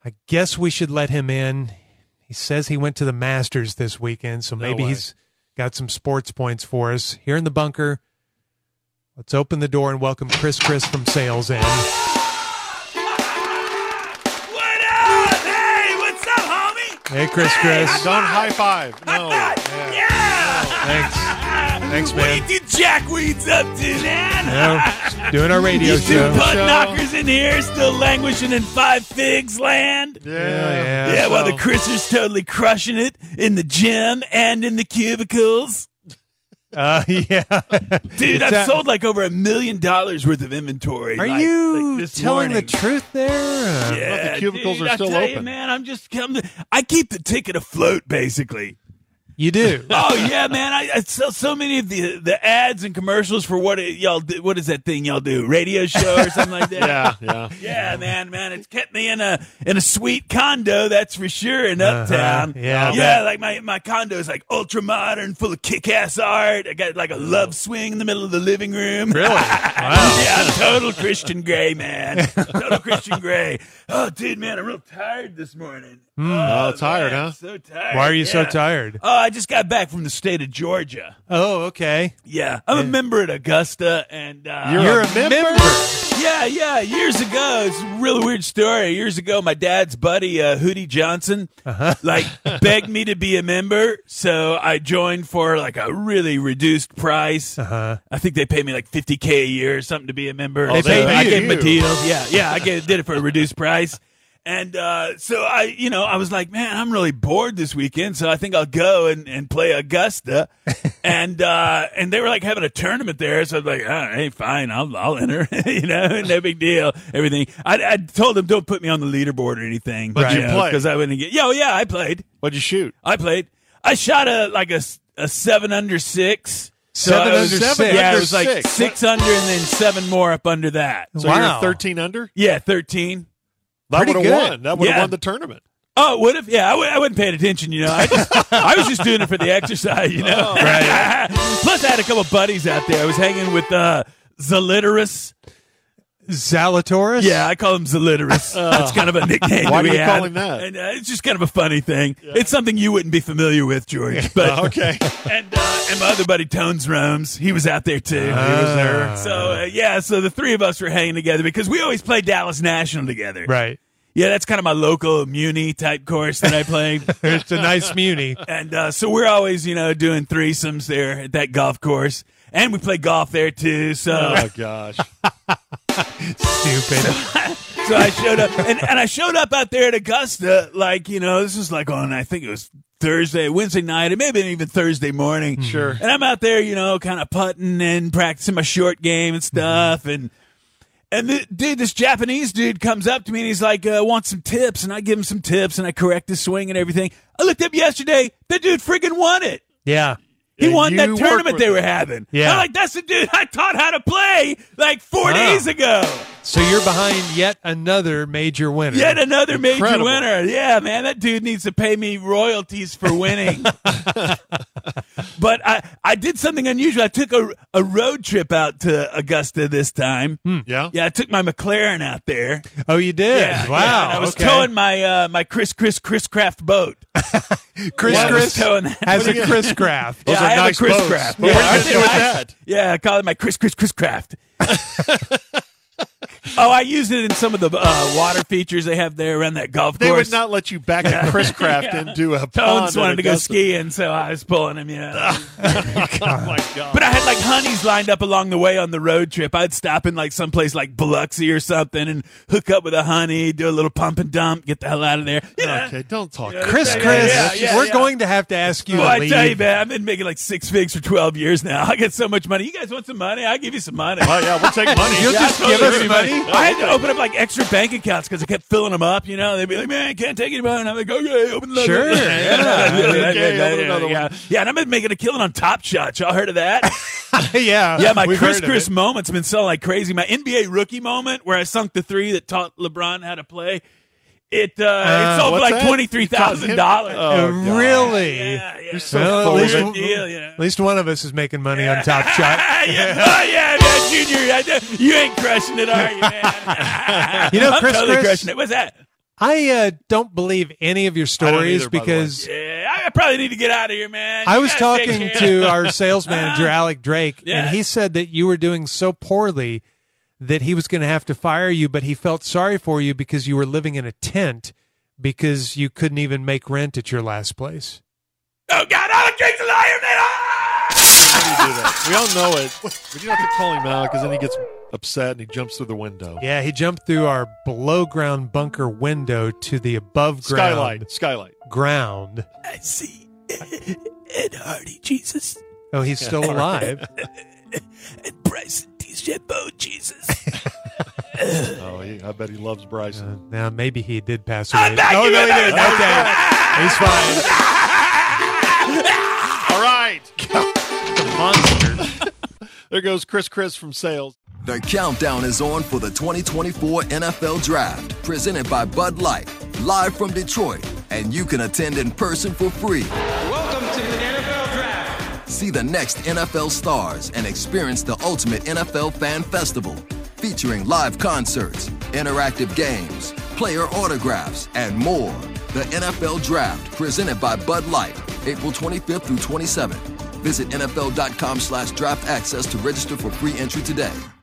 I guess we should let him in. He says he went to the Masters this weekend, so maybe he's got some sports points for us. Here in the bunker, let's open the door and welcome Chris from Sales in. What up? Hey, what's up, homie? Hey, Chris. Don't high five. No. Yeah. Thanks. Thanks, man. What are you two jackweeds up to, man? Doing our radio You two show. butt knockers in here still languishing in Five Figs land? Yeah. While the Chrisers totally crushing it in the gym and in the cubicles. Yeah. Dude, I've sold like over $1 million worth of inventory. Are you this telling morning. the truth there? Yeah, the cubicles dude, are still I tell open. You, man, I keep the ticket afloat, basically. You do. Oh yeah, man! I sell so many of the ads and commercials for what y'all do. What is that thing y'all do? Radio show or something like that? Yeah. Man! It's kept me in a sweet condo, that's for sure, in Uptown. Yeah. Like my condo is like ultra modern, full of kick-ass art. I got like a love swing in the middle of the living room. Really? Wow. Yeah, I'm total Christian Grey, man. Total Christian Grey. Oh, dude, man, I'm real tired this morning. Tired, man, huh? So tired. Why are you so yeah. tired? Oh, I just got back from the state of Georgia. Oh, okay. Yeah, I'm a member at Augusta, and You're a member? Yeah. Years ago, it's a really weird story. Years ago, my dad's buddy, Hootie Johnson, begged me to be a member, so I joined for like a really reduced price. I think they paid me like $50K a year or something to be a member. They paid I you. gave them a deal. Yeah, I did it for a reduced price. And so I was like, man, I'm really bored this weekend, so I think I'll go and play Augusta. and they were like having a tournament there, so I was like, all right, fine, I'll enter. No big deal. Everything. I told them don't put me on the leaderboard or anything. But you played. Because I wouldn't get. Yeah, I played. What'd you shoot? I played. I shot a 7 under 6. So 7 I was- under 6? Yeah, it was like 6. 6 under and then 7 more up under that. So Wow. you're 13 under? Yeah, 13. That Pretty would have good. won. That would have Yeah. won the tournament. Oh, would have? Yeah, I wasn't paying attention, I was just doing it for the exercise, Right. Plus, I had a couple buddies out there. I was hanging with Zaliterus. Zalatoris? Yeah, I call him Zaliterus. That's kind of a nickname Why that do we you had. call him that? And it's just kind of a funny thing. It's something you wouldn't be familiar with, George. But Okay. and my other buddy Tones Romes, he was out there too. He was there. So so the three of us were hanging together because we always play Dallas National together. Right. Yeah, that's kind of my local Muni type course that I played. It's a nice muni. And so we're always, doing threesomes there at that golf course. And we play golf there, too. So, Oh, gosh. Stupid. so I showed up. And I showed up out there at Augusta, this was like on, I think it was Wednesday night, or maybe even Thursday morning. Sure. And I'm out there, kind of putting and practicing my short game and stuff. And this Japanese dude comes up to me and he's like, wants some tips. And I give him some tips and I correct his swing and everything. I looked up yesterday. That dude friggin' won it. Yeah. He won you that work tournament with they him. were having. Yeah. I'm like, that's the dude I taught how to play like 4 days ago. So you're behind yet another major winner. Yet another major Incredible. winner. Yeah, man, that dude needs to pay me royalties for winning. But I did something unusual. I took a road trip out to Augusta this time. Yeah? Yeah, I took my McLaren out there. Oh, you did? Yeah, Wow. yeah, and I was okay. towing my Chris Craft boat. Chris I was towing that. has a Chris Craft. Yeah, Those are I have nice a Chris boats. Craft. What Yeah, were you aren't gonna they do with nice? that? Yeah, I call it my Chris Craft. Oh, I used it in some of the water features they have there around that golf They course. would not let you back a Chris Craft into a pond. Tones at wanted to go Augusta. skiing, so I was pulling him, yeah. Oh, my God. But I had like honeys lined up along the way on the road trip. I'd stop in like someplace like Biloxi or something and hook up with a honey, do a little pump and dump, get the hell out of there. Yeah. Okay, don't talk. Chris, we're going to have to ask you Well, to I leave. tell you, man, I've been making like 6 figs for 12 years now. I get so much money. You guys want some money? I'll give you some money. Oh, yeah, we'll take money. You'll just give us money? I had to open up like extra bank accounts because I kept filling them up. They'd be like, "Man, I can't take any money." And I'm like, "Okay, open another." Sure, one." yeah. Okay, open another one. Yeah, and I've been making a killing on Top Shot. Y'all heard of that? Yeah. Yeah, my we've Chris heard of it. moment's been selling like crazy. My NBA rookie moment where I sunk the three that taught LeBron how to play. It sold for what's like that? $23,000. Oh, God. Really? Yeah. You're so Well, full at of least, it. Deal, at least one of us is making money on Top Shot. Oh, yeah, man, Junior. You ain't crushing it, are you, man? You know, I'm Chris, totally crushing it. What's that? I don't believe any of your stories either, by the way. because Yeah, I probably need to get out of here, man. I You was gotta take talking care. to our sales manager, Alec Drake, Yeah. and he said that you were doing so poorly that he was going to have to fire you, but he felt sorry for you because you were living in a tent because you couldn't even make rent at your last place. Oh, God, Alec Drake's a liar, man. Ah! How do you do that? We all know it. But you have to call him out because then he gets upset and he jumps through the window. Yeah, he jumped through our below-ground bunker window to the above-ground Skylight. ground. I see Ed Hardy, Jesus, Oh, he's still alive. and Bryson DeChambeau, Jesus. Oh, I bet he loves Bryson. Now, maybe he did pass away. I'm back, Oh, you no, he better- didn't. Okay. He's fine. All right. Monster. There goes Chris from sales. The countdown is on for the 2024 NFL Draft, presented by Bud Light, live from Detroit, and you can attend in person for free. Welcome to the NFL Draft. See the next NFL stars and experience the ultimate NFL fan festival, featuring live concerts, interactive games, player autographs, and more. The NFL Draft, presented by Bud Light, April 25th through 27th. Visit NFL.com/draft access to register for free entry today.